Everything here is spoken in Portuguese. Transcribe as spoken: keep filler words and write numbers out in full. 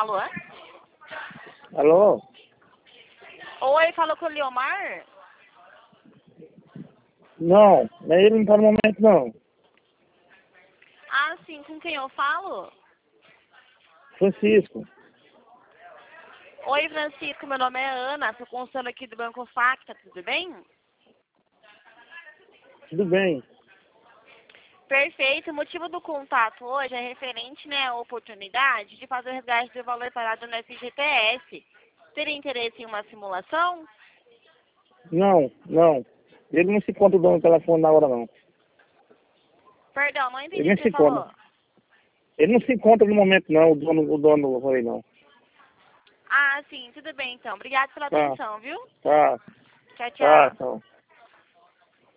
Alô? Alô? Oi, falou com o Leomar? Não, ele não tá no momento não. Ah, sim, com quem eu falo? Francisco. Oi, Francisco, meu nome é Ana, sou consultora aqui do Banco Facta, tudo bem? Tudo bem. Perfeito, o motivo do contato hoje é referente, né, à oportunidade de fazer o resgate do valor parado no F G T S. Teria interesse em uma simulação? Não, não. Ele não se encontra o dono do telefone na hora não. Perdão, não entendi Ele o nem que se você falou. encontra. Ele não se encontra no momento não, o dono, o dono do rolê não. Ah, sim, tudo bem então. Obrigada pela Tá, atenção, viu? tá, Tchau, tá, tchau. então.